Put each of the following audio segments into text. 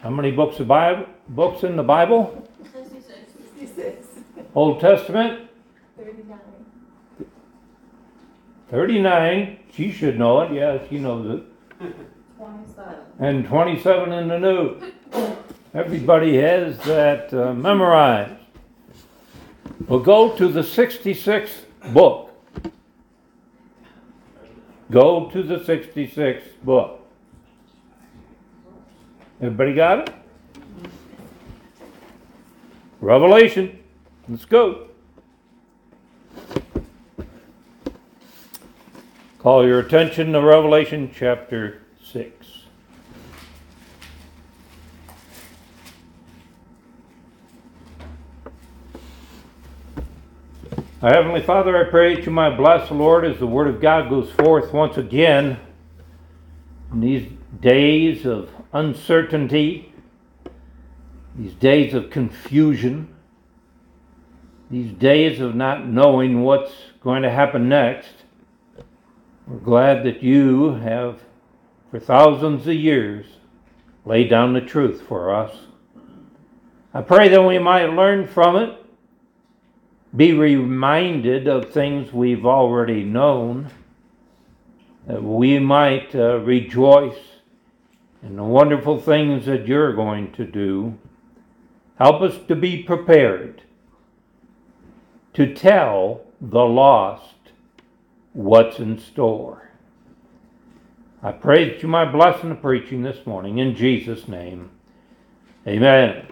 How many books in the Bible? 66. Old Testament? 39. 39. She should know it. Yeah, she knows it. 27. And 27 in the New. Everybody has that memorized. We'll go to the 66th book. Go to the 66th book. Everybody got it? Revelation. Let's go. Call your attention to Revelation chapter 6. Our Heavenly Father, I pray that you might bless the Lord as the Word of God goes forth once again in these days of uncertainty, these days of confusion, these days of not knowing what's going to happen next. We're glad that you have, for thousands of years, laid down the truth for us. I pray that we might learn from it, be reminded of things we've already known, that we might rejoice in the wonderful things that you're going to do. Help us to be prepared to tell the lost what's in store. I pray that you might bless in the preaching this morning. In Jesus' name, amen.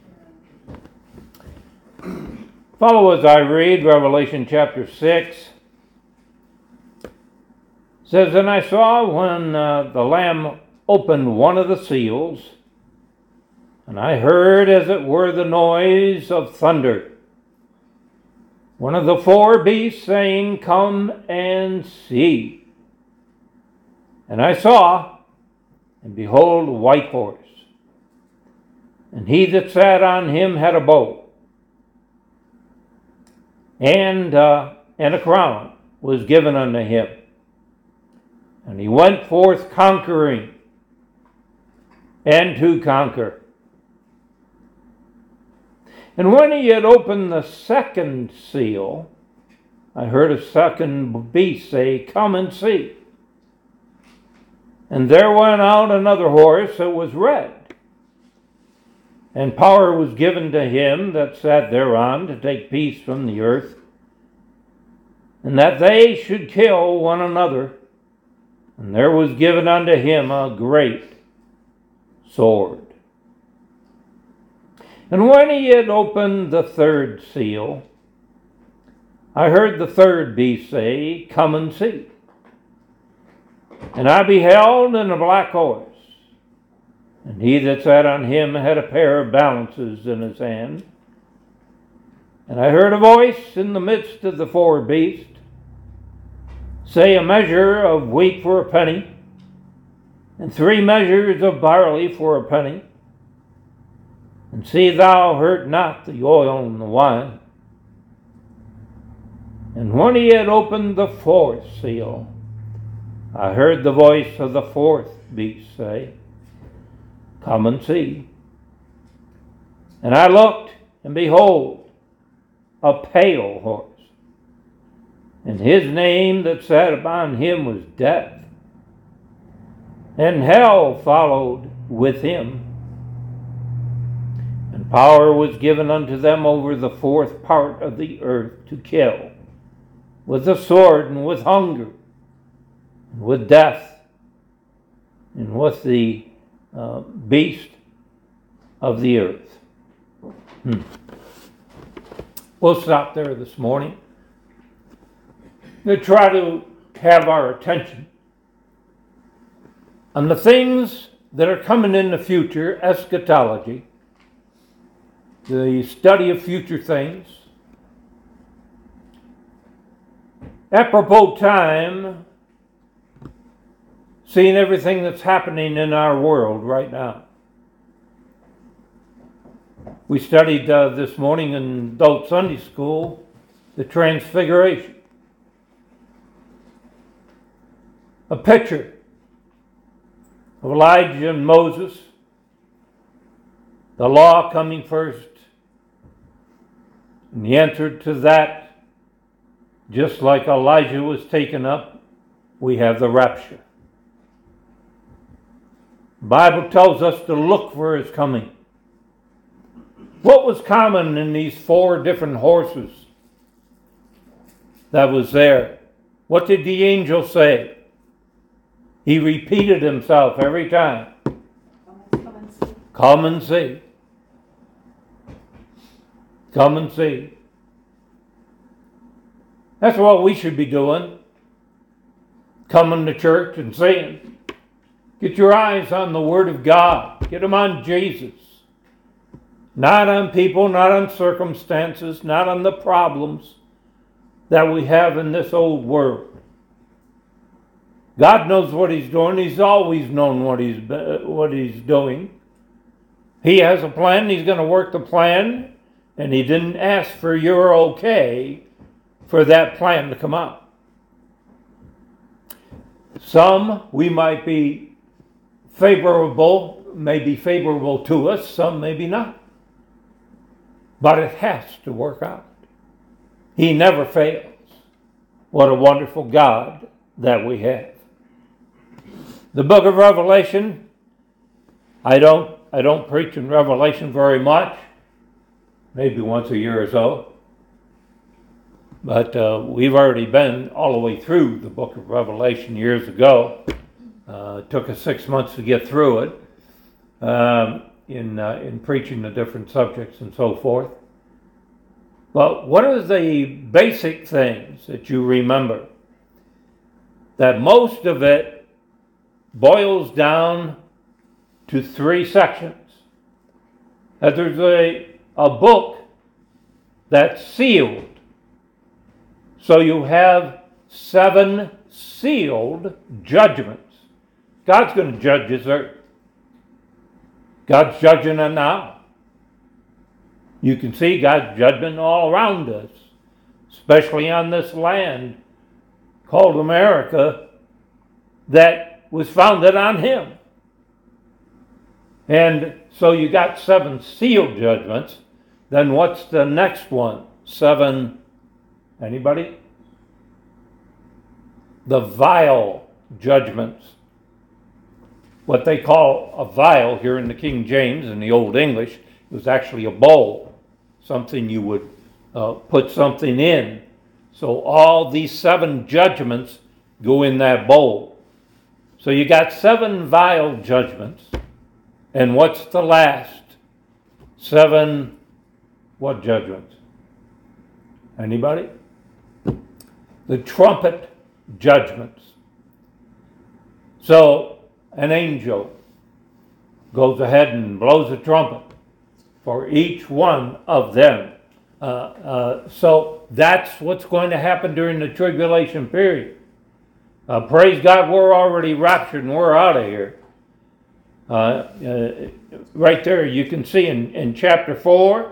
Follow as I read Revelation chapter 6. It says, "And I saw when the Lamb opened one of the seals, and I heard as it were the noise of thunder. One of the four beasts saying, 'Come and see.' And I saw, and behold, a white horse. And he that sat on him had a bow. And a crown was given unto him. And he went forth conquering, and to conquer. And when he had opened the second seal, I heard a second beast say, 'Come and see.' And there went out another horse that was red. And power was given to him that sat thereon to take peace from the earth, and that they should kill one another. And there was given unto him a great sword. And when he had opened the third seal, I heard the third beast say, 'Come and see.' And I beheld, and a black horse. And he that sat on him had a pair of balances in his hand. And I heard a voice in the midst of the four beasts say, 'A measure of wheat for a penny, and 3 measures of barley for a penny. And see thou hurt not the oil and the wine.' And when he had opened the fourth seal, I heard the voice of the fourth beast say, 'Come and see.' And I looked, and behold, a pale horse. And his name that sat upon him was Death. And hell followed with him. And power was given unto them over the fourth part of the earth to kill, with the sword, and with hunger, and with death, and with the beast of the earth." We'll stop there this morning. To try to have our attention on the things that are coming in the future, eschatology, the study of future things. Apropos time, seeing everything that's happening in our world right now. We studied this morning in adult Sunday school the Transfiguration. A picture of Elijah and Moses The law coming first. And the answer to that, just like Elijah was taken up, we have the rapture. The Bible tells us to look for his coming. What was common in these 4 different horses that was there? What did the angel say? He repeated himself every time. Come and see. Come and see. Come and see. That's what we should be doing. Coming to church and saying, get your eyes on the Word of God. Get them on Jesus. Not on people, not on circumstances, not on the problems that we have in this old world. God knows what he's doing. He's always known what he's doing. He has a plan. He's going to work the plan. And he didn't ask for your okay for that plan to come out. Some we might be favorable, may be favorable to us. Some maybe not. But it has to work out. He never fails. What a wonderful God that we have. The book of Revelation, I don't preach in Revelation very much. Maybe once a year or so. But we've already been all the way through the book of Revelation years ago. It took us 6 months to get through it in preaching the different subjects and so forth. But what are the basic things that you remember? That most of it boils down to 3 sections. That there's a book that's sealed. So you have 7 sealed judgments. God's going to judge this earth. God's judging it now. You can see God's judgment all around us, especially on this land called America that was founded on him. And so you got 7 sealed judgments. Then what's the next one? 7, anybody? The vial judgments. What they call a vial here in the King James, in the Old English, it was actually a bowl. Something you would put something in. So all these 7 judgments go in that bowl. So you got 7 vial judgments. And what's the last? 7, what judgments? Anybody? The trumpet judgments. So an angel goes ahead and blows a trumpet for each one of them. So that's what's going to happen during the tribulation period. Praise God, we're already raptured and we're out of here. Right there you can see in chapter 4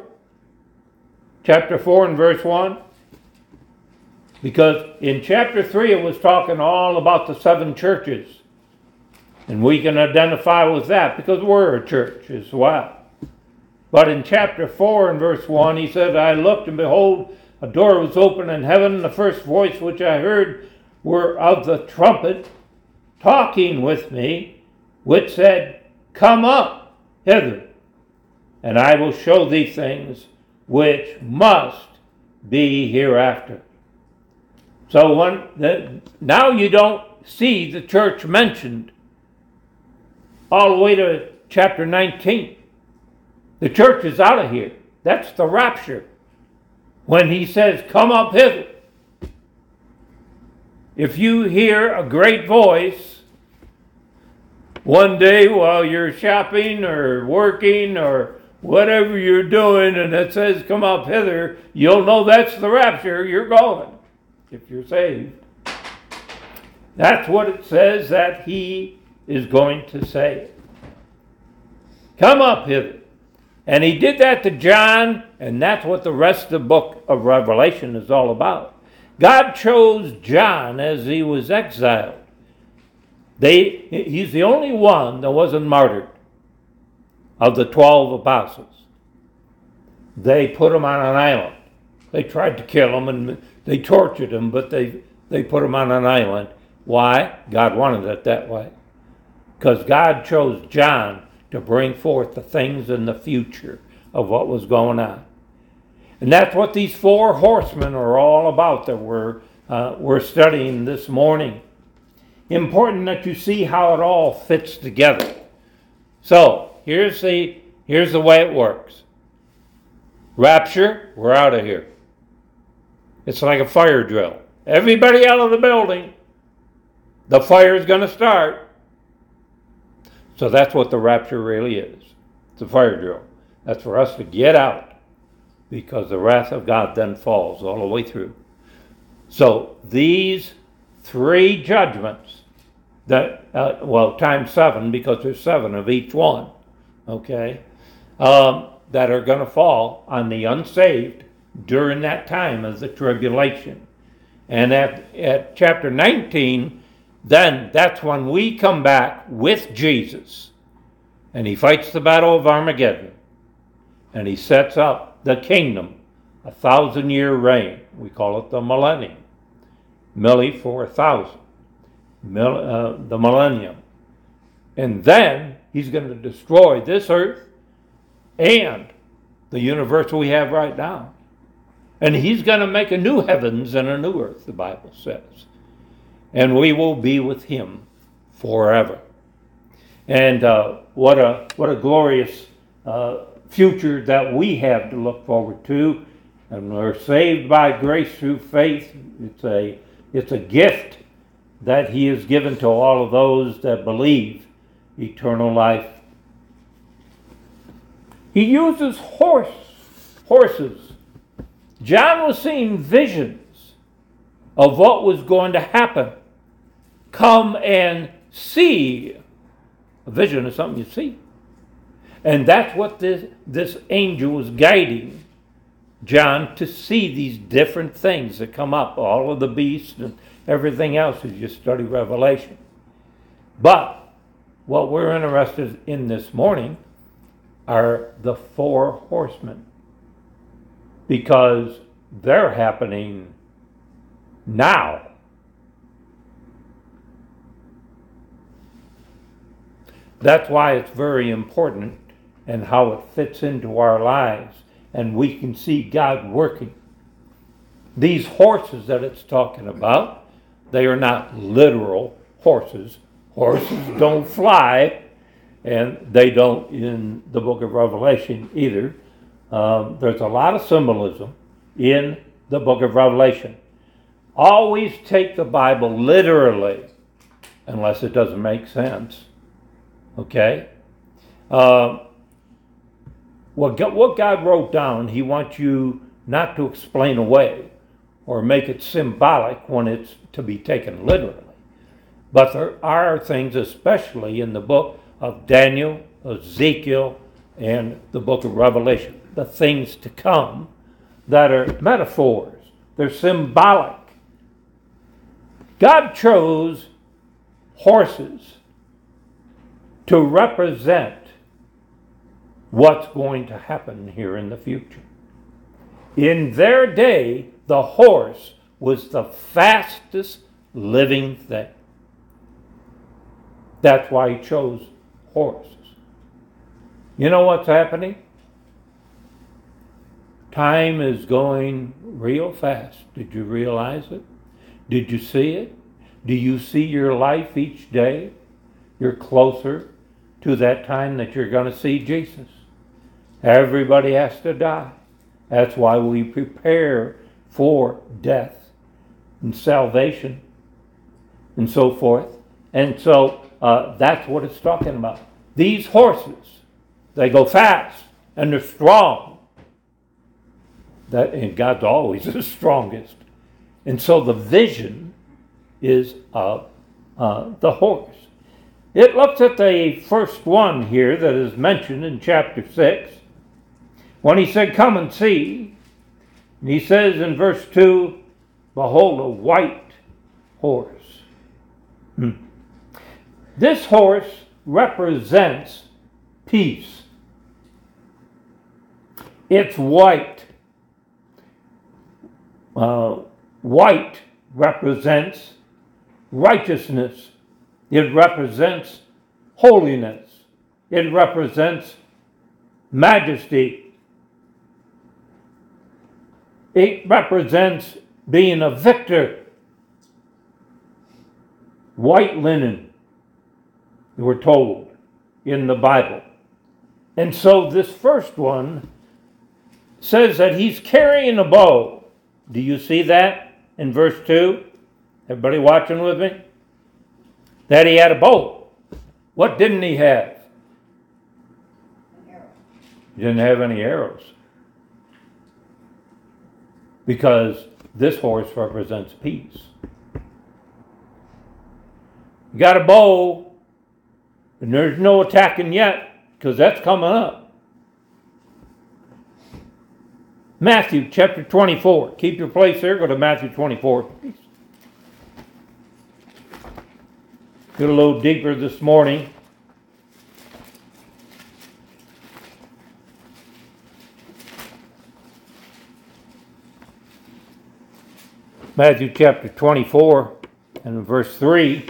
and verse 1, because in chapter 3 it was talking all about the 7 churches, and we can identify with that because we're a church as well. But in chapter 4 and verse 1 he said, I looked and behold, a door was opened in heaven, and the first voice which I heard were of the trumpet talking with me, which said, come up hither, and I will show thee things which must be hereafter. So now you don't see the church mentioned all the way to chapter 19. The church is out of here. That's the rapture. When he says, come up hither. If you hear a great voice one day while you're shopping or working or whatever you're doing, and it says, come up hither, you'll know that's the rapture. You're going, if you're saved. That's what it says that he is going to say. Come up hither. And he did that to John, and that's what the rest of the book of Revelation is all about. God chose John as he was exiled. He's the only one that wasn't martyred. of the 12 apostles. They put them on an island. They tried to kill them and they tortured them, but they put them on an island. Why? God wanted it that way. Because God chose John to bring forth the things in the future of what was going on. And that's what these four horsemen are all about that we're studying this morning. Important that you see how it all fits together. So, here's the way it works. Rapture, we're out of here. It's like a fire drill. Everybody out of the building. The fire is going to start. So that's what the rapture really is. It's a fire drill. That's for us to get out, because the wrath of God then falls all the way through. So these three judgments, times 7, because there's 7 of each one, okay, that are going to fall on the unsaved during that time of the tribulation. And at chapter 19, then that's when we come back with Jesus, and he fights the battle of Armageddon, and he sets up the kingdom, 1,000-year reign. We call it the millennium. Milli for 1,000. The millennium. And then he's going to destroy this earth and the universe we have right now. And he's going to make a new heavens and a new earth, the Bible says. And we will be with him forever. And what a glorious future that we have to look forward to. And we're saved by grace through faith. It's a gift that he has given to all of those that believe eternal life. He uses horses. John was seeing visions of what was going to happen. Come and see. A vision is something you see. And that's what this angel was guiding John to see, these different things that come up, all of the beasts and everything else as you study Revelation. But what we're interested in this morning are the 4 horsemen, because they're happening now. That's why it's very important and how it fits into our lives, and we can see God working. These horses that it's talking about, they are not literal horses. Horses don't fly, and they don't in the book of Revelation either. There's a lot of symbolism in the book of Revelation. Always take the Bible literally, unless it doesn't make sense. Okay? What God wrote down, he wants you not to explain away or make it symbolic when it's to be taken literally. But there are things, especially in the book of Daniel, Ezekiel, and the book of Revelation, the things to come, that are metaphors. They're symbolic. God chose horses to represent what's going to happen here in the future. In their day, the horse was the fastest living thing. That's why he chose horses. You know what's happening? Time is going real fast. Did you realize it? Did you see it? Do you see your life each day? You're closer to that time that you're going to see Jesus. Everybody has to die. That's why we prepare for death and salvation and so forth. And so that's what it's talking about. These horses, they go fast and they're strong. And God's always the strongest. And so the vision is of the horse. It looks at the first one here that is mentioned in chapter 6. When he said, "Come and see," and he says in verse 2, "Behold, a white horse." This horse represents peace. It's white. White represents righteousness. It represents holiness. It represents majesty. It represents being a victor. White linen, we're told in the Bible. And so this first one says that he's carrying a bow. Do you see that in verse 2? Everybody watching with me? That he had a bow. What didn't he have? An arrow. He didn't have any arrows. Because this horse represents peace. You got a bow, and there's no attacking yet, because that's coming up. Matthew chapter 24. Keep your place there. Go to Matthew 24, please. Get a little deeper this morning. Matthew chapter 24 and verse 3.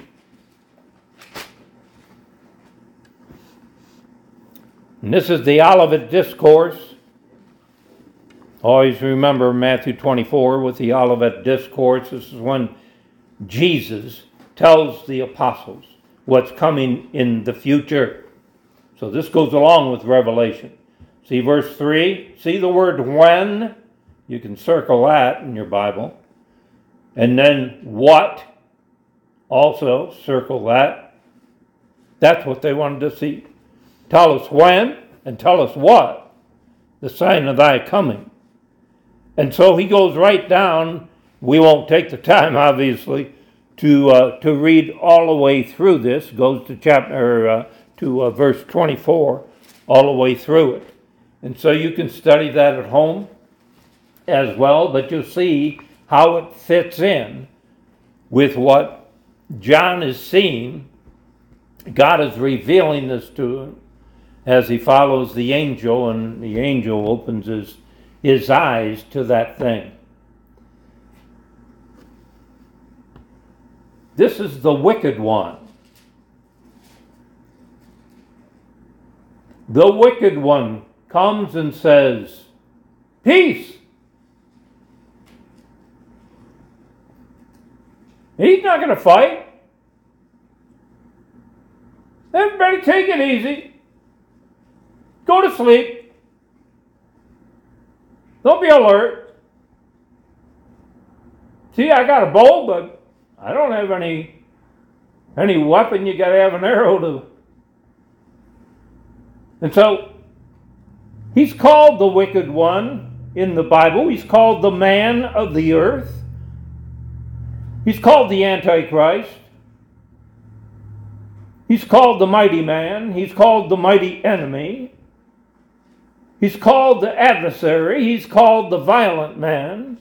And this is the Olivet Discourse. Always remember Matthew 24 with the Olivet Discourse. This is when Jesus tells the apostles what's coming in the future. So this goes along with Revelation. See verse 3? See the word when? You can circle that in your Bible. And then what? Also circle that. That's what they wanted to see. Tell us when and tell us what. The sign of thy coming. And so he goes right down. We won't take the time, obviously, to read all the way through this. Goes to verse 24, all the way through it. And so you can study that at home as well, but you'll see how it fits in with what John is seeing. God is revealing this to him as he follows the angel, and the angel opens his eyes to that thing. This is the wicked one. The wicked one comes and says, peace. He's not going to fight. Everybody take it easy. Go to sleep. Don't be alert. See, I got a bow, but I don't have any weapon. You got to have an arrow to. And so, he's called the wicked one in the Bible. He's called the man of the earth. He's called the Antichrist. He's called the mighty man. He's called the mighty enemy. He's called the adversary. He's called the violent man.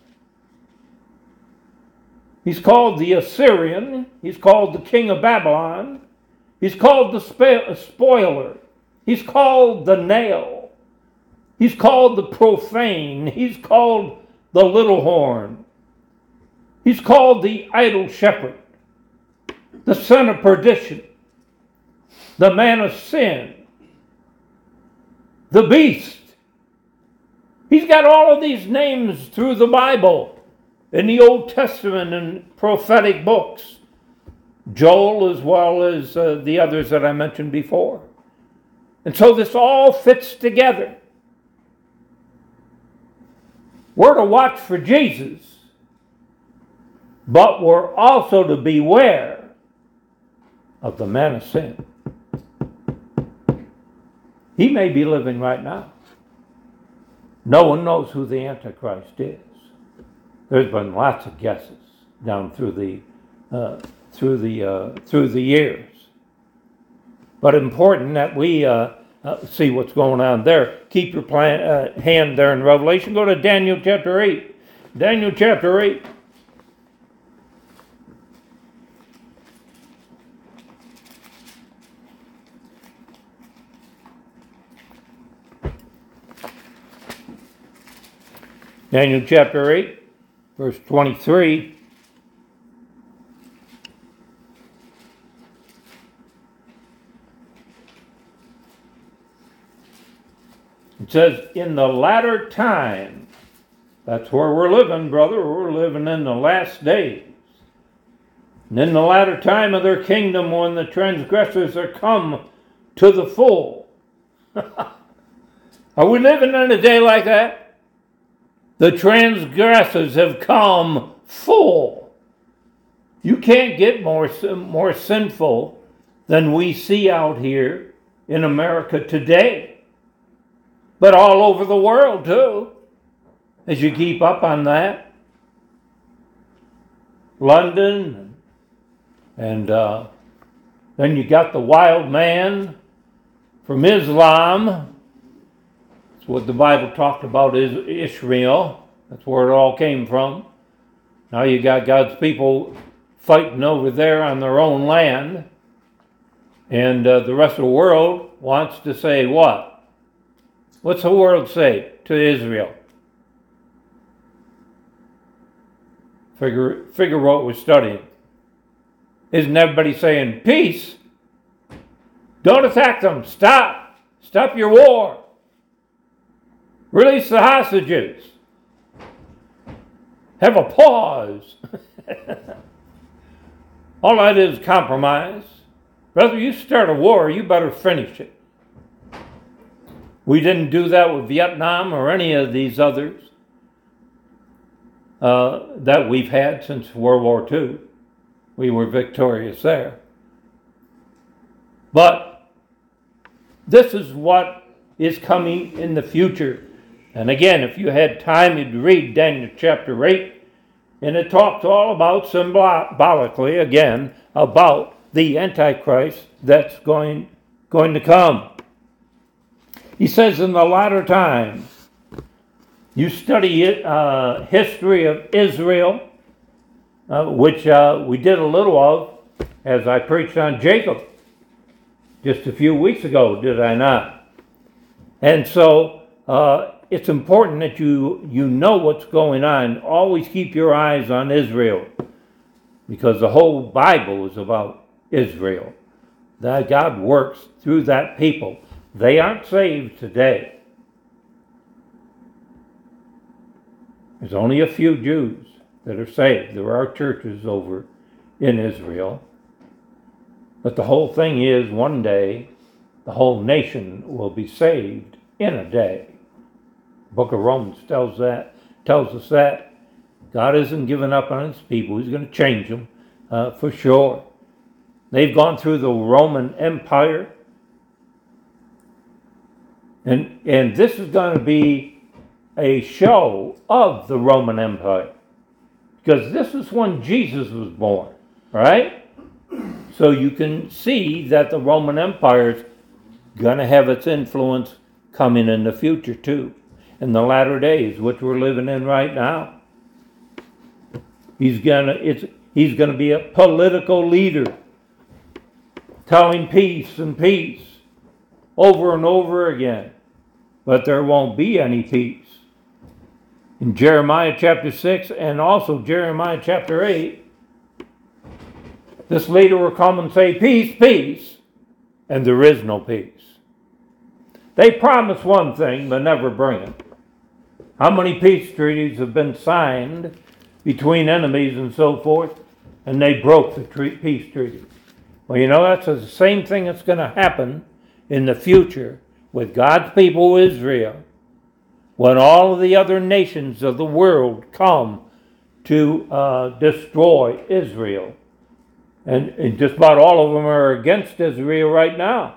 He's called the Assyrian. He's called the king of Babylon. He's called the spoiler. He's called the nail. He's called the profane. He's called the little horn. He's called the idle shepherd, the son of perdition, the man of sin, the beast. He's got all of these names through the Bible, in the Old Testament and prophetic books, Joel as well as the others that I mentioned before. And so this all fits together. We're to watch for Jesus, but we're also to beware of the man of sin. He may be living right now. No one knows who the Antichrist is. There's been lots of guesses down through the years. But important that we see what's going on there. Keep your hand there in Revelation. Go to Daniel chapter 8. Daniel chapter 8. Daniel chapter 8, verse 23. It says, in the latter time, that's where we're living, brother. We're living in the last days. And in the latter time of their kingdom, when the transgressors are come to the full. Are we living in a day like that? The transgressors have come full. You can't get more sinful than we see out here in America today. But all over the world too, as you keep up on that. London, and then you got the wild man from Islam. That's what the Bible talked about, is Ishmael. That's where it all came from. Now you got God's people fighting over there on their own land. And the rest of the world wants to say what? What's the world say to Israel? Figure what we're studying. Isn't everybody saying, peace? Don't attack them. Stop. Stop your war. Release the hostages. Have a pause. All that is compromise. Brother, you start a war, you better finish it. We didn't do that with Vietnam or any of these others that we've had since World War II. We were victorious there. But this is what is coming in the future. And again, if you had time, you'd read Daniel chapter 8, and it talks all about, symbolically, again, about the Antichrist that's going to come. He says, in the latter times, you study history of Israel, which we did a little of as I preached on Jacob just a few weeks ago, did I not? And so it's important that you know what's going on. Always keep your eyes on Israel, because the whole Bible is about Israel. That God works through that people. They aren't saved today. There's only a few Jews that are saved. There are churches over in Israel. But the whole thing is, one day, the whole nation will be saved in a day. The book of Romans tells us that God isn't giving up on his people. He's going to change them for sure. They've gone through the Roman Empire. And this is going to be a show of the Roman Empire. Because this is when Jesus was born, right? So you can see that the Roman Empire is going to have its influence coming in the future too. In the latter days, which we're living in right now. He's going to be a political leader, telling peace and peace over and over again. But there won't be any peace. In Jeremiah chapter 6 and also Jeremiah chapter 8, this leader will come and say, peace, peace, and there is no peace. They promise one thing, but never bring it. How many peace treaties have been signed between enemies and so forth, and they broke the peace treaty? Well, you know, that's the same thing that's going to happen in the future with God's people Israel, when all of the other nations of the world come to destroy Israel. And just about all of them are against Israel right now.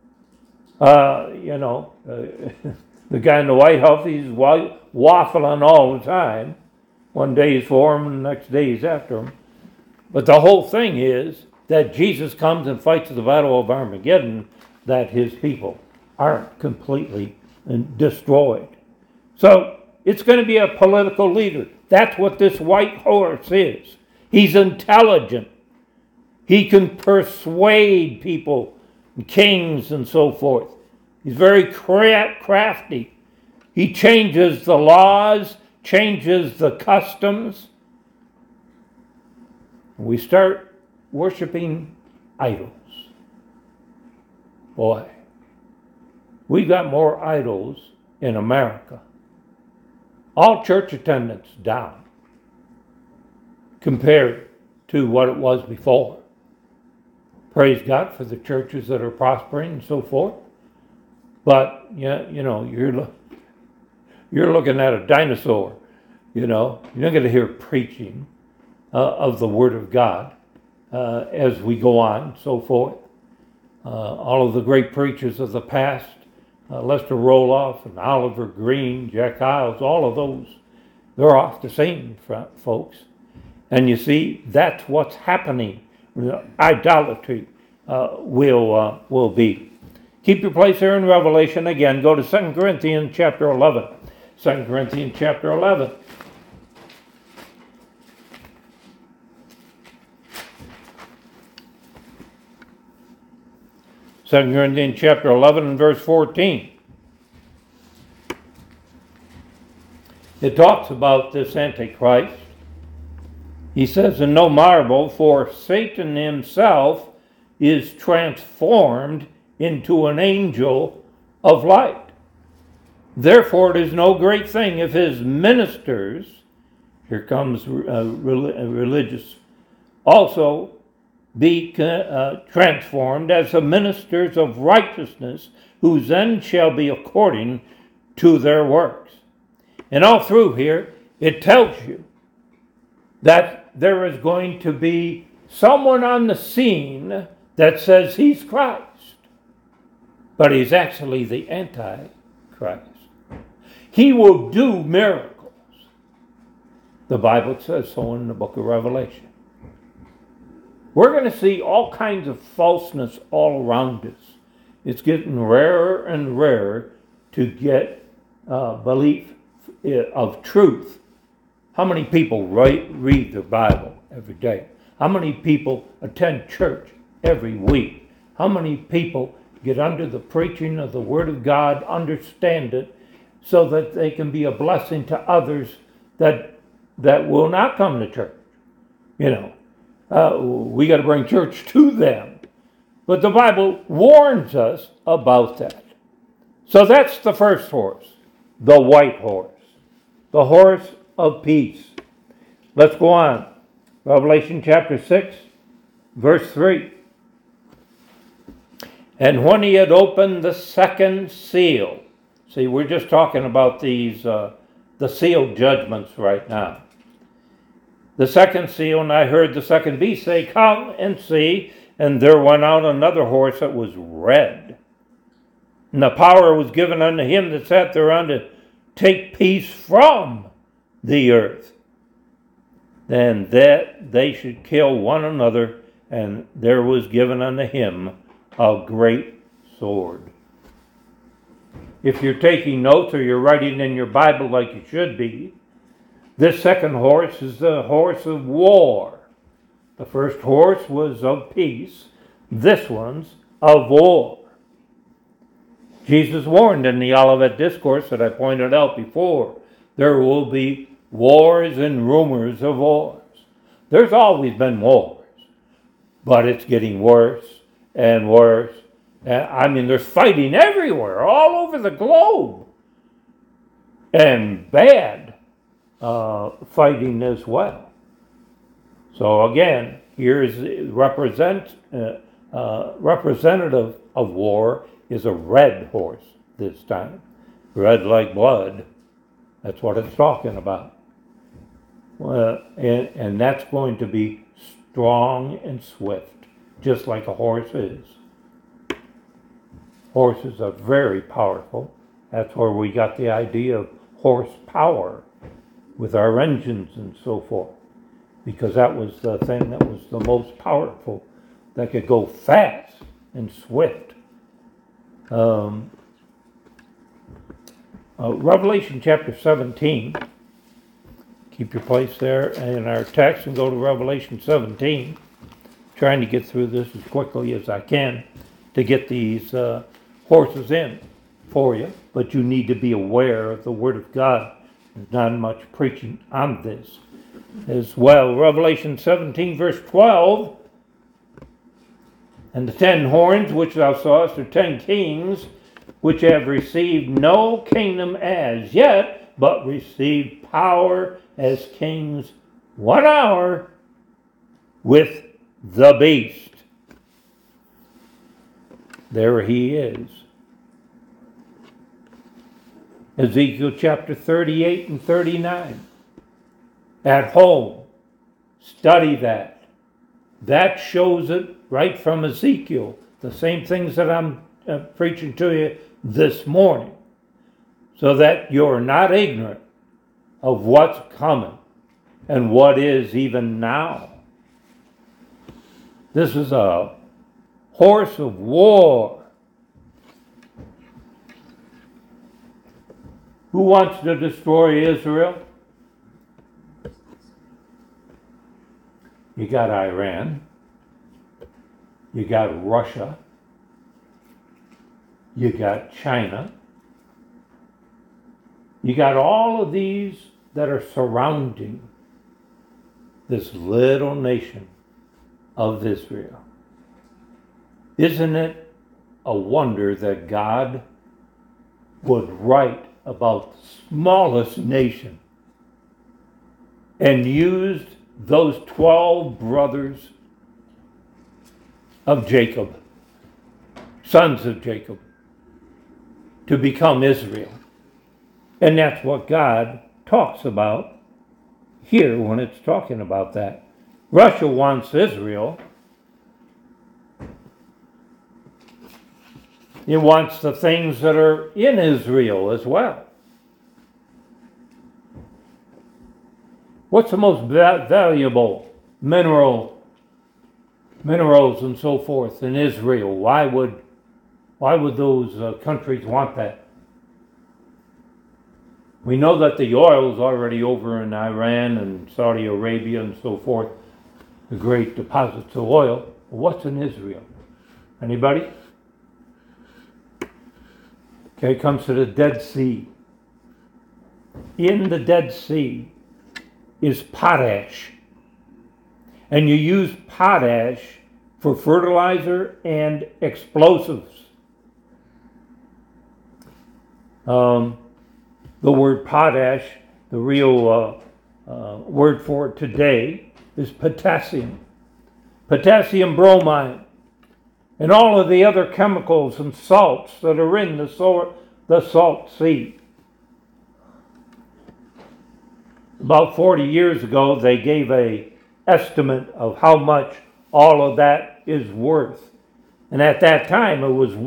The guy in the White House, he's waffling all the time. One day he's for him, and the next day he's after him. But the whole thing is that Jesus comes and fights the battle of Armageddon, that his people aren't completely destroyed. So it's going to be a political leader. That's what this white horse is. He's intelligent. He can persuade people, kings and so forth. He's very crafty. He changes the laws changes the customs. We start worshiping idols. Boy, we got more idols in America. All church attendance down compared to what it was before. Praise God for the churches that are prospering and so forth. But you know, you're looking at a dinosaur. You know, you're not going to hear preaching of the Word of God as we go on, so forth. All of the great preachers of the past, Lester Roloff and Oliver Green, Jack Hyles, all of those, they're off the scene, folks. And you see, that's what's happening. Idolatry will be. Keep your place here in Revelation again. Go to 2 Corinthians chapter 11. 2 Corinthians chapter 11. Second Corinthians chapter 11 and verse 14. It talks about this Antichrist. He says, and no marvel, for Satan himself is transformed into an angel of light. Therefore it is no great thing if his ministers, here comes religious, also be transformed as the ministers of righteousness, whose end shall be according to their works. And all through here, it tells you that there is going to be someone on the scene that says he's Christ, but he's actually the Antichrist. He will do miracles. The Bible says so in the book of Revelation. We're going to see all kinds of falseness all around us. It's getting rarer and rarer to get belief of truth. How many people read the Bible every day? How many people attend church every week? How many people get under the preaching of the Word of God, understand it, so that they can be a blessing to others that will not come to church? You know. We got to bring church to them. But the Bible warns us about that. So that's the first horse, the white horse, the horse of peace. Let's go on. Revelation chapter 6, verse 3. And when he had opened the second seal, see, we're just talking about these, the sealed judgments right now. The second seal, and I heard the second beast say, come and see. And there went out another horse that was red. And the power was given unto him that sat thereon to take peace from the earth. Then that they should kill one another, and there was given unto him a great sword. If you're taking notes or you're writing in your Bible like you should be, this second horse is the horse of war. The first horse was of peace. This one's of war. Jesus warned in the Olivet Discourse that I pointed out before, there will be wars and rumors of wars. There's always been wars, but it's getting worse and worse. I mean, there's fighting everywhere, all over the globe. And bad fighting as well. So again, here is representative of war is a red horse this time. Red like blood. That's what it's talking about. And that's going to be strong and swift, just like a horse is. Horses are very powerful. That's where we got the idea of horsepower with our engines and so forth, because that was the thing that was the most powerful, that could go fast and swift. Revelation chapter 17. Keep your place there in our text and go to Revelation 17. Trying to get through this as quickly as I can to get these horses in for you, but you need to be aware of the Word of God There's not much preaching on this as well. Revelation 17, verse 12. And the 10 horns which thou sawest are 10 kings, which have received no kingdom as yet, but received power as kings 1 hour with the beast. There he is. Ezekiel chapter 38 and 39. At home, study that. That shows it right from Ezekiel. The same things that I'm preaching to you this morning. So that you're not ignorant of what's coming and what is even now. This is a horse of war. Who wants to destroy Israel? You got Iran. You got Russia. You got China. You got all of these that are surrounding this little nation of Israel. Isn't it a wonder that God would write about the smallest nation and used those 12 brothers of Jacob, sons of Jacob, to become Israel? And that's what God talks about here when it's talking about that. Russia wants Israel. It wants the things that are in Israel as well. What's the most valuable minerals and so forth in Israel? Why would those countries want that? We know that the oil is already over in Iran and Saudi Arabia and so forth, the great deposits of oil. What's in Israel? Anybody? Okay, it comes to the Dead Sea. In the Dead Sea is potash. And you use potash for fertilizer and explosives. The word potash, the real word for it today, is potassium. Potassium bromide. And all of the other chemicals and salts that are in the salt sea. About 40 years ago, they gave an estimate of how much all of that is worth. And at that time, it was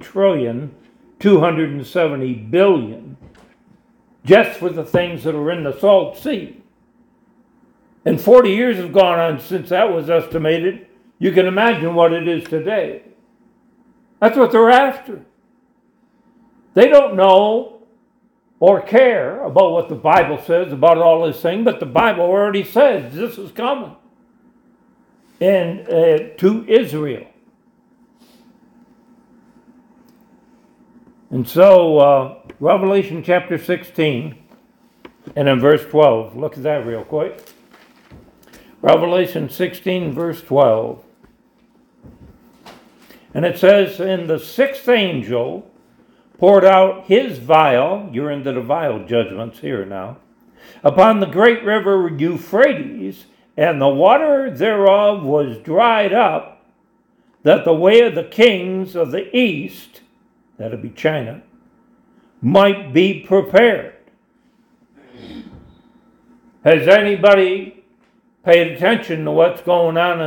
$1,270,000,000,000 just for the things that are in the salt sea. And 40 years have gone on since that was estimated. You can imagine what it is today. That's what they're after. They don't know or care about what the Bible says about all this thing, but the Bible already says this is coming and to Israel. And so Revelation chapter 16 and in verse 12, look at that real quick. Revelation 16 verse 12. And it says, and the sixth angel poured out his vial, you're into the vial judgments here now, upon the great river Euphrates, and the water thereof was dried up, that the way of the kings of the east, that'll be China, might be prepared. Has anybody paid attention to what's going on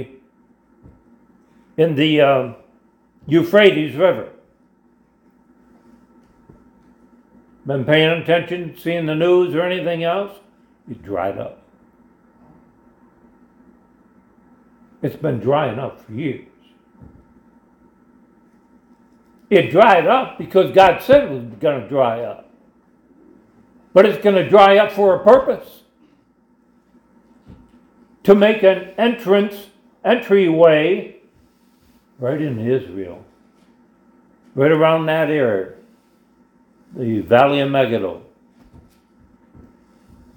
in the Euphrates River? Been paying attention, seeing the news or anything else? It dried up. It's been drying up for years. It dried up because God said it was going to dry up. But it's going to dry up for a purpose. To make an entryway right into Israel. Right around that area. The Valley of Megiddo.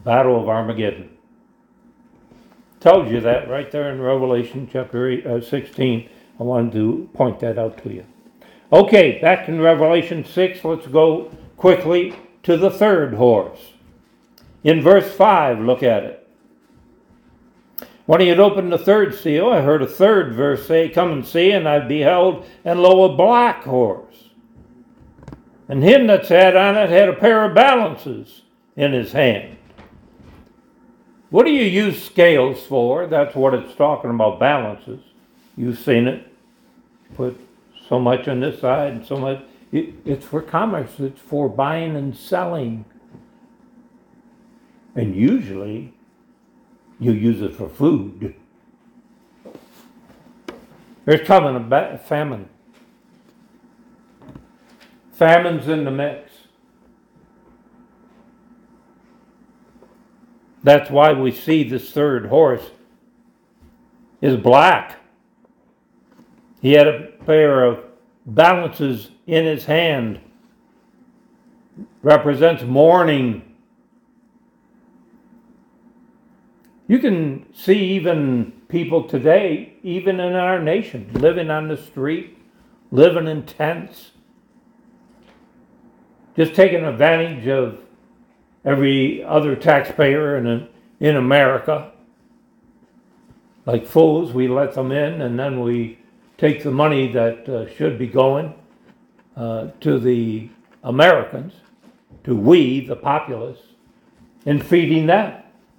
Battle of Armageddon. Tells you that right there in Revelation chapter 16. I wanted to point that out to you. Okay, back in Revelation 6, let's go quickly to the third horse. In verse 5, look at it. When he had opened the third seal, I heard a third verse say, "Come and see," and I beheld, and lo, a black horse. And him that sat on it had a pair of balances in his hand. What do you use scales for? That's what it's talking about, balances. You've seen it. Put so much on this side and so much. It's for commerce. It's for buying and selling. And usually, you use it for food. There's coming a famine. Famine's in the mix. That's why we see this third horse is black. He had a pair of balances in his hand. Represents mourning. You can see even people today, even in our nation, living on the street, living in tents, just taking advantage of every other taxpayer in America. Like fools, we let them in, and then we take the money that should be going to the Americans, to we, the populace, and feeding them.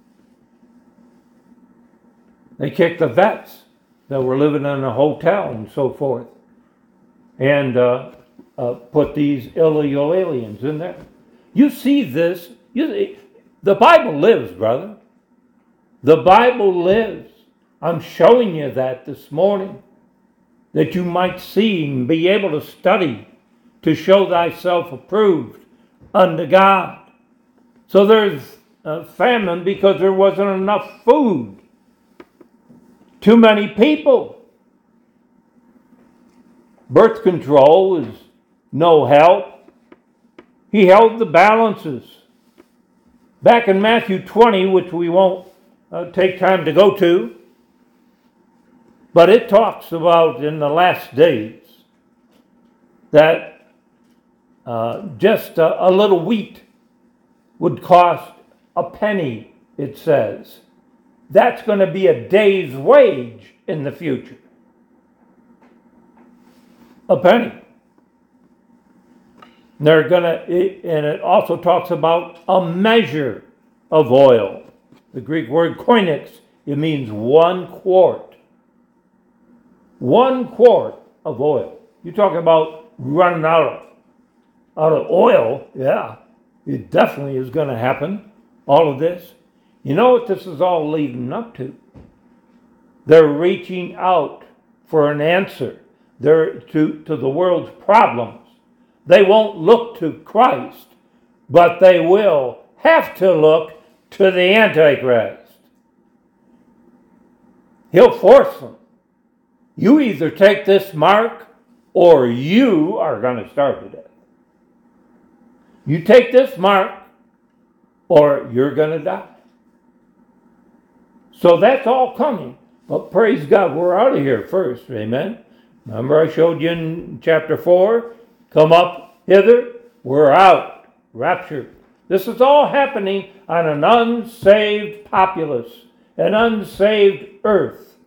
They kicked the vets that were living in a hotel and so forth, and put these illegal aliens in there. You see this. The Bible lives, brother. The Bible lives. I'm showing you that this morning, that you might see and be able to study to show thyself approved unto God. So there's a famine because there wasn't enough food. Too many people. Birth control is no help. He held the balances. Back in Matthew 20, which we won't take time to go to, but it talks about in the last days that just a little wheat would cost a penny, it says. That's going to be a day's wage in the future. A penny. And it also talks about a measure of oil. The Greek word koinix, it means 1 quart. 1 quart of oil. You're talking about running out of oil. Yeah, it definitely is going to happen. All of this. You know what this is all leading up to? They're reaching out for an answer to the world's problems. They won't look to Christ, but they will have to look to the Antichrist. He'll force them. You either take this mark or you are going to starve to death. You take this mark or you're going to die. So that's all coming. But praise God, we're out of here first. Amen. Remember I showed you in chapter 4, come up hither, we're out. Raptured. This is all happening on an unsaved populace, an unsaved earth.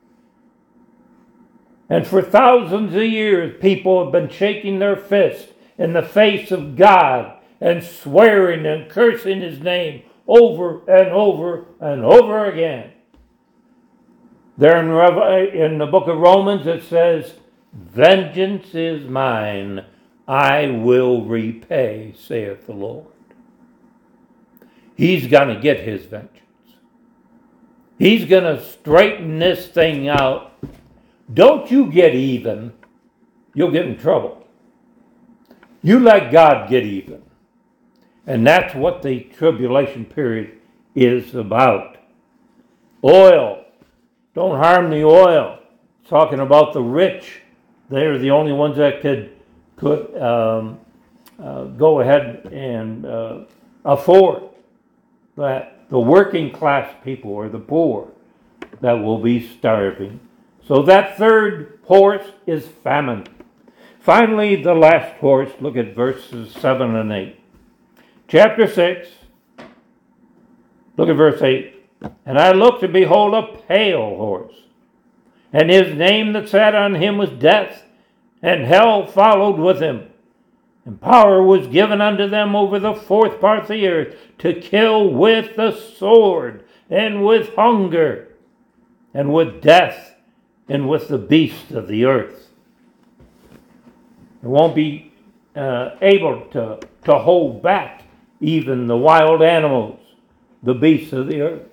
And for thousands of years, people have been shaking their fist in the face of God and swearing and cursing His name over and over and over again. There in the book of Romans it says, "Vengeance is mine, I will repay, saith the Lord." He's going to get His vengeance. He's going to straighten this thing out. Don't you get even, you'll get in trouble. You let God get even. And that's what the tribulation period is about. Oil. Don't harm the oil. It's talking about the rich. They're the only ones that could go ahead and afford that. the working class people or the poor that will be starving. So that third horse is famine. Finally, the last horse, look at verses 7 and 8. Chapter 6, look at verse 8. And I looked, and behold, a pale horse. And his name that sat on him was Death, and hell followed with him. And power was given unto them over the fourth part of the earth, to kill with the sword, and with hunger, and with death, and with the beasts of the earth. It won't be able to hold back even the wild animals, the beasts of the earth.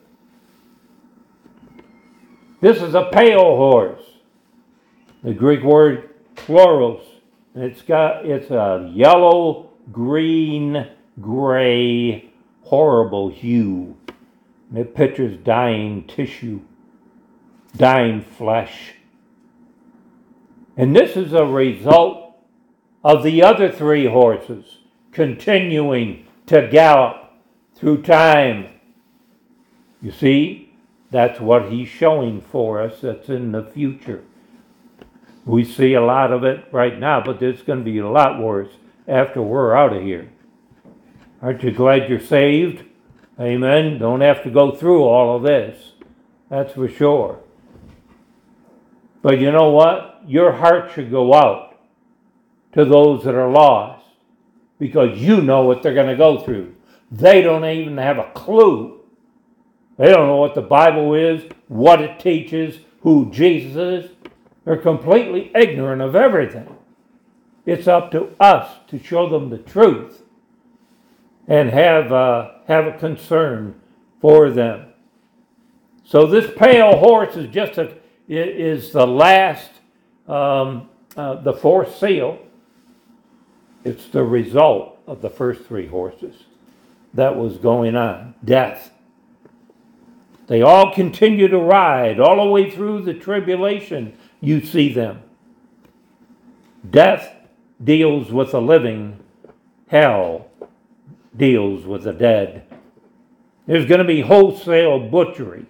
This is a pale horse. The Greek word chloros. It's a yellow, green, gray, horrible hue. And it pictures dying tissue, dying flesh. And this is a result of the other three horses continuing to gallop through time. You see, that's what he's showing for us. That's in the future. We see a lot of it right now, but there's going to be a lot worse after we're out of here. Aren't you glad you're saved? Amen. Don't have to go through all of this. That's for sure. But you know what? Your heart should go out to those that are lost, because you know what they're going to go through. They don't even have a clue. They don't know what the Bible is, what it teaches, who Jesus is. They're completely ignorant of everything. It's up to us to show them the truth and have a concern for them. So this pale horse is is the last, the fourth seal. It's the result of the first three horses that was going on. Death. They all continue to ride all the way through the tribulation. You see them. Death deals with the living. Hell deals with the dead. There's going to be wholesale butchery.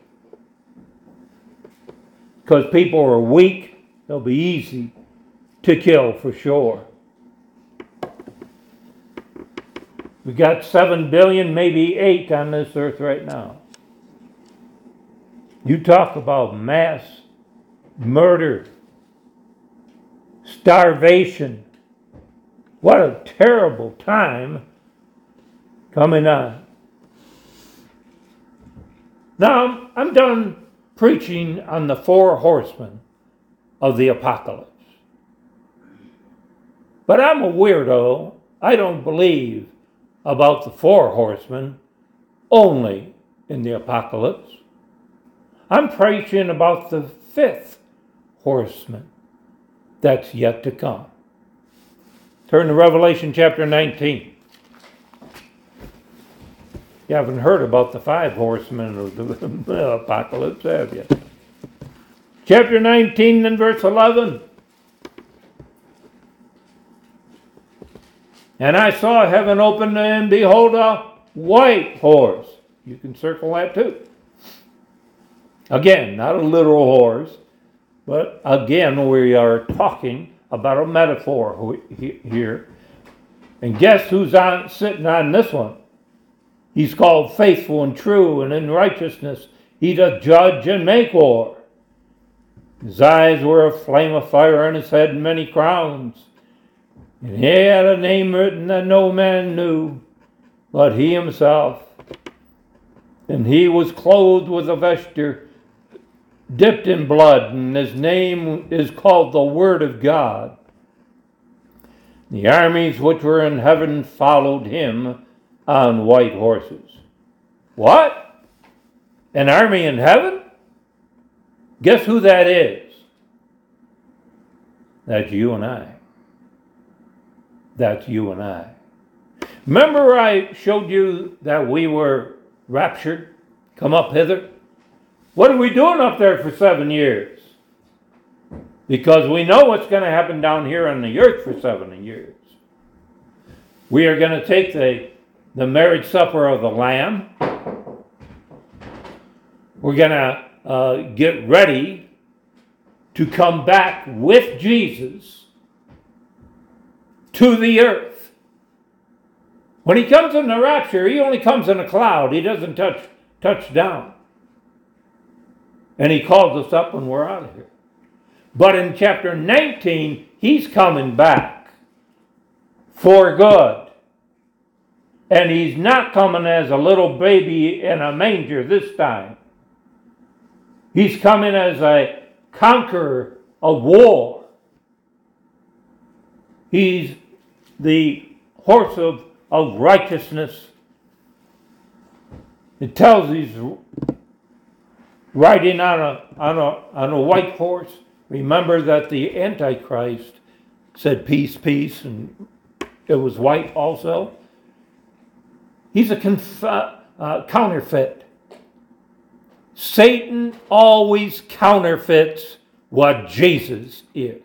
Because people are weak, they'll be easy to kill for sure. We got 7 billion, maybe 8 on this earth right now. You talk about mass murder, starvation. What a terrible time coming on. Now, I'm done preaching on the 4 horsemen of the apocalypse. But I'm a weirdo. I don't believe about the 4 horsemen only in the apocalypse. I'm preaching about the 5th horseman that's yet to come. Turn to Revelation chapter 19. You haven't heard about the 5 horsemen of the apocalypse, have you? Chapter 19 and verse 11. And I saw heaven open, and behold, a white horse. You can circle that too. Again, not a literal horse, but again, we are talking about a metaphor here. And guess who's sitting on this one? He's called faithful and true, and in righteousness he doth judge and make war. His eyes were a flame of fire, and his head many crowns. And he had a name written that no man knew, but he himself. And he was clothed with a vesture dipped in blood, and his name is called the Word of God. The armies which were in heaven followed him on white horses. What? An army in heaven? Guess who that is? That's you and I. That's you and I. Remember I showed you that we were raptured? Come up hither? What are we doing up there for 7 years? Because we know what's going to happen down here on the earth for 7 years. We are going to take the marriage supper of the Lamb. We're going to get ready to come back with Jesus to the earth. When he comes in the rapture, he only comes in a cloud. He doesn't touch down. And he calls us up when we're out of here. But in chapter 19, he's coming back for good. And he's not coming as a little baby in a manger this time. He's coming as a conqueror of war. He's the horse of righteousness. It tells he's riding on a white horse. Remember that the Antichrist said peace, peace, and it was white also. He's a counterfeit. Satan always counterfeits what Jesus is.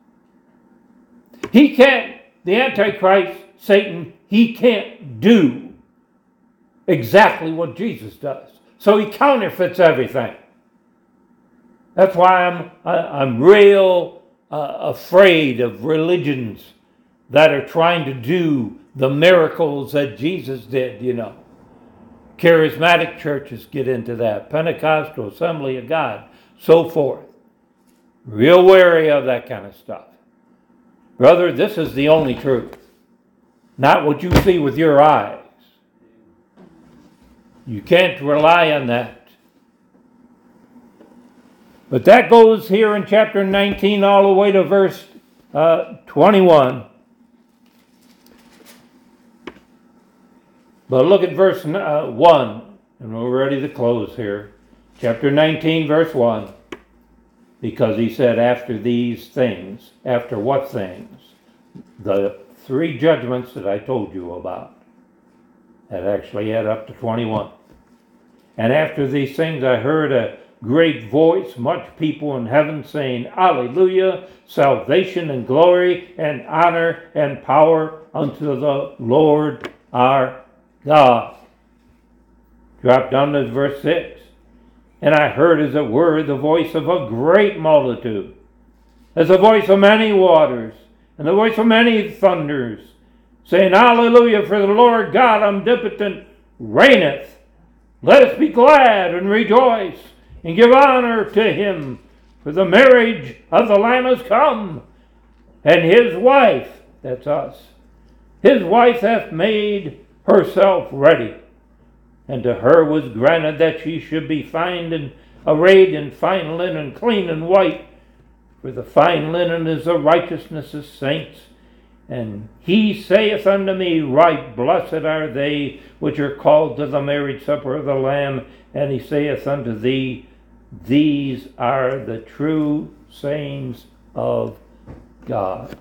He can't, the Antichrist, Satan, he can't do exactly what Jesus does. So he counterfeits everything. That's why I'm real afraid of religions that are trying to do the miracles that Jesus did, you know. Charismatic churches get into that. Pentecostal, Assembly of God, so forth. Real wary of that kind of stuff. Brother, this is the only truth. Not what you see with your eyes. You can't rely on that. But that goes here in chapter 19 all the way to verse 21. But look at verse 1, and we're ready to close here. Chapter 19, verse 1. Because he said, after these things, after what things? The 3 judgments that I told you about. That actually add up to 21. And after these things I heard a great voice, much people in heaven saying, Alleluia, salvation and glory and honor and power unto the Lord our God. Drop down to verse 6. And I heard, as it were, the voice of a great multitude, as the voice of many waters, and the voice of many thunders, saying, Alleluia, for the Lord God omnipotent reigneth. Let us be glad and rejoice, and give honor to him, for the marriage of the Lamb is come, and his wife, that's us, his wife hath made herself ready. And to her was granted that she should be fined and arrayed in fine linen, clean and white. For the fine linen is the righteousness of saints. And he saith unto me, right, blessed are they which are called to the marriage supper of the Lamb. And he saith unto thee, these are the true sayings of God.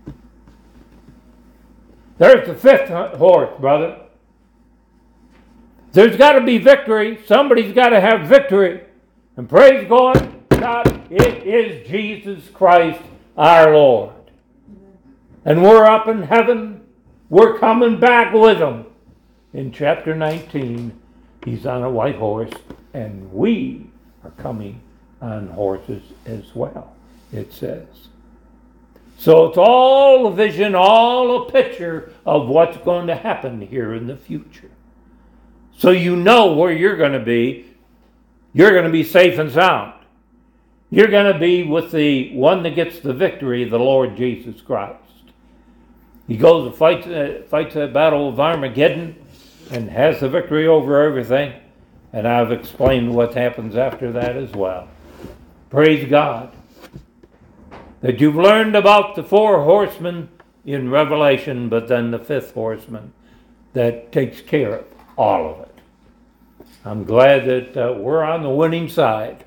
There's the 5th horse, brother. There's got to be victory. Somebody's got to have victory. And praise God, it is Jesus Christ our Lord. And we're up in heaven. We're coming back with him. In chapter 19, he's on a white horse, and we are coming on horses as well, it says. So it's all a vision, all a picture of what's going to happen here in the future. So you know where you're going to be. You're going to be safe and sound. You're going to be with the one that gets the victory, the Lord Jesus Christ. He goes and fights the battle of Armageddon and has the victory over everything. And I've explained what happens after that as well. Praise God that you've learned about the 4 horsemen in Revelation, but then the 5th horseman that takes care of all of it. I'm glad that we're on the winning side.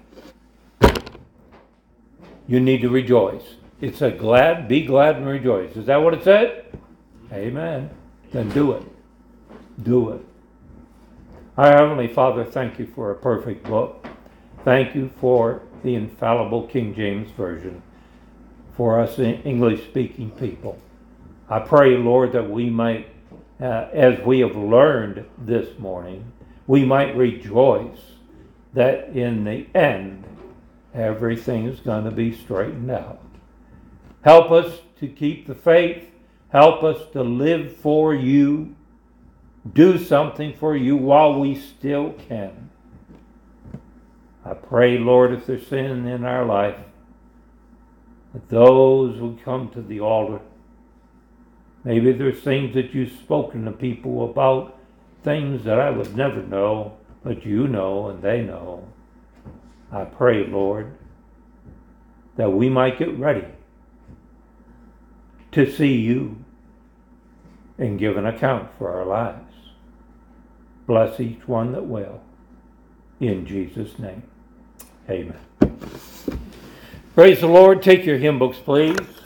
You need to rejoice. It said be glad and rejoice. Is that what it said? Amen. Then do it. Do it. Our Heavenly Father, thank you for a perfect book. Thank you for the infallible King James Version for us English-speaking people. I pray, Lord, that we might, as we have learned this morning, we might rejoice that in the end, everything is going to be straightened out. Help us to keep the faith. Help us to live for you. Do something for you while we still can. I pray, Lord, if there's sin in our life, that those will come to the altar. Maybe there's things that you've spoken to people about, things that I would never know, but you know and they know. I pray, Lord, that we might get ready to see you and give an account for our lives. Bless each one that will. In Jesus' name, amen. Praise the Lord. Take your hymn books, please.